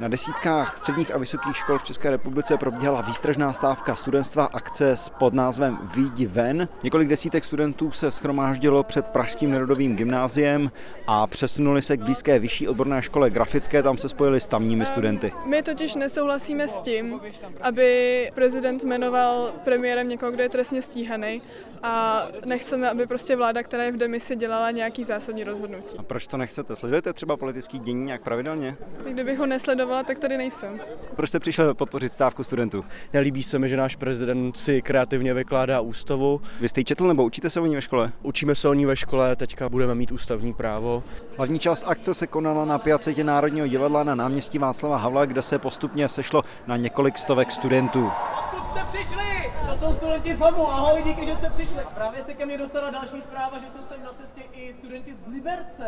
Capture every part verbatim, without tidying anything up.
Na desítkách středních a vysokých škol v České republice probíhala výstražná stávka studentstva, akce s pod názvem Vyjdi ven. Několik desítek studentů se shromáždilo před pražským Nerudovým gymnáziem a přesunuli se k blízké vyšší odborné škole grafické, tam se spojili s tamními studenty. My totiž nesouhlasíme s tím, aby prezident jmenoval premiérem někoho, kdo je trestně stíhaný, a nechceme, aby prostě vláda, která je v demisi, dělala nějaký zásadní rozhodnutí. A proč to nechcete? Sledujete třeba politický dění nějak pravidelně? Kdybych ho nesledovala, tak tady nejsem. Proč jste přišel podpořit stávku studentů? Nelíbí se mi, že náš prezident si kreativně vykládá ústavu. Vy jste ji četl nebo učíte se o ní ve škole? Učíme se o ní ve škole, teďka budeme mít ústavní právo. Hlavní část akce se konala na piacetě Národního divadla na náměstí Václava Havla, kde se postupně sešlo na několik stovek studentů. Odkud jste přišli? To jsou studenti FAMu. Ahoj, díky, že jste přišli. Právě se ke mně dostala další zpráva, že jsou sem na cestě i studenti z Liberce.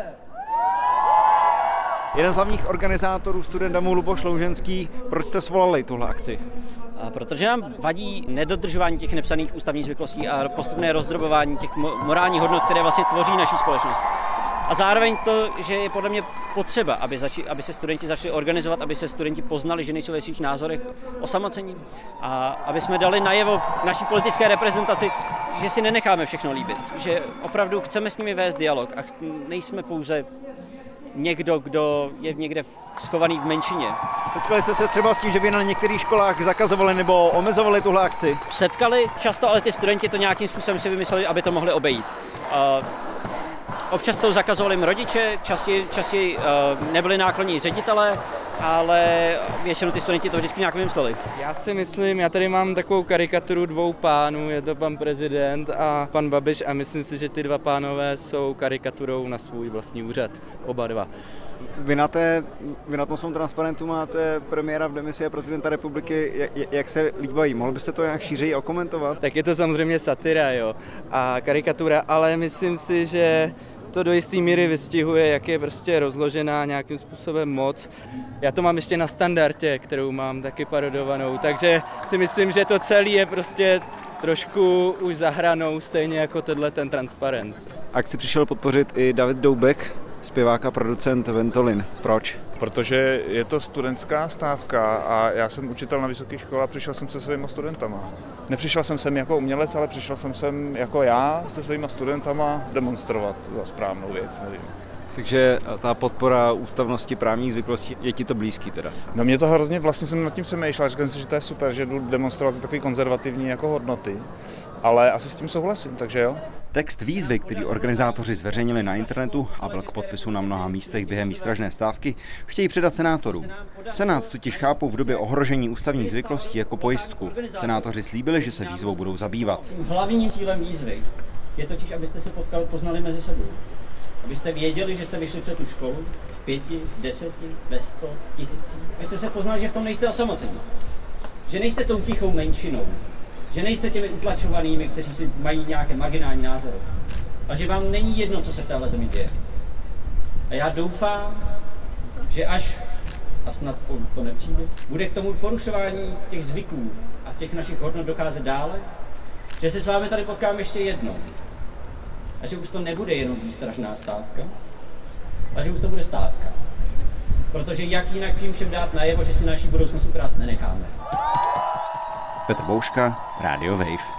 Jeden z hlavních organizátorů Studentdamu Luboš Louženský, proč jste svolali tuhle akci? Protože nám vadí nedodržování těch nepsaných ústavních zvyklostí a postupné rozdrobování těch morálních hodnot, které vlastně tvoří naší společnost. A zároveň to, že je podle mě potřeba, aby, zači, aby se studenti začali organizovat, aby se studenti poznali, že nejsou ve svých názorech osamocení a aby jsme dali najevo naší politické reprezentaci, že si nenecháme všechno líbit, že opravdu chceme s nimi vést dialog a nejsme pouze někdo, kdo je někde schovaný v menšině. Setkali jste se třeba s tím, že by na některých školách zakazovali nebo omezovali tuhle akci? Setkali často, ale ty studenti to nějakým způsobem si vymysleli, aby to mohli obejít. Občas to zakazovali jim rodiče, častěji, častěji uh, nebyli náklonní ředitelé, ale většinou ty studenti to vždycky nějak vymysleli. Já si myslím, já tady mám takovou karikaturu dvou pánů, je to pan prezident a pan Babiš a myslím si, že ty dva pánové jsou karikaturou na svůj vlastní úřad, oba dva. Vy na, té, vy na tom svém transparentu máte premiéra v demisi a prezidenta republiky, jak, jak se líbají. Mohl byste to nějak šířeji okomentovat? Tak je to samozřejmě satira, jo, a karikatura, ale myslím si, že to do jisté míry vystihuje, jak je prostě rozložená nějakým způsobem moc. Já to mám ještě na standardě, kterou mám taky parodovanou, takže si myslím, že to celé je prostě trošku už za hranou, stejně jako tenhle ten transparent. Akci přišel podpořit i David Doubek, zpěvák a producent Ventolin. Proč? Protože je to studentská stávka a já jsem učitel na vysoké škole a přišel jsem se svýma studentama. Nepřišel jsem sem jako umělec, ale přišel jsem sem jako já se svýma studentama demonstrovat za správnou věc, nevím. Takže ta podpora ústavnosti právních zvyklostí, je ti to blízký teda? No mě to hrozně, vlastně jsem nad tím přemýšlel, říkám si, že to je super, že jdu demonstrovat za takový konzervativní jako hodnoty, ale asi s tím souhlasím, takže jo. Text výzvy, který organizátoři zveřejnili na internetu a byl k podpisu na mnoha místech během výstražné stávky, chtějí předat senátorům. Senát totiž chápou v době ohrožení ústavních zvyklostí jako pojistku. Senátoři slíbili, že se výzvou budou zabývat. Hlavním cílem výzvy je totiž, abyste se potkali, poznali mezi sebou. Abyste věděli, že jste vyšli před tu školu v pěti, v deseti, ve sto, v tisících. Abyste se poznali, že v tom nejste osamoceni. Že nejste tou tichou menšinou. Že nejste těmi utlačovanými, kteří si mají nějaké marginální názory. A že vám není jedno, co se v téhle zemi děje. A já doufám, že až, a snad to nepřijde, bude k tomu porušování těch zvyků a těch našich hodnot docházet dále, že se s vámi tady potkám ještě jednou. A že už to nebude jenom výstražná stávka, a že už to bude stávka. Protože jak jinak jim všem dát najevo, že si naši budoucnost ukrást nenecháme. Petr Bouška, Radio Wave.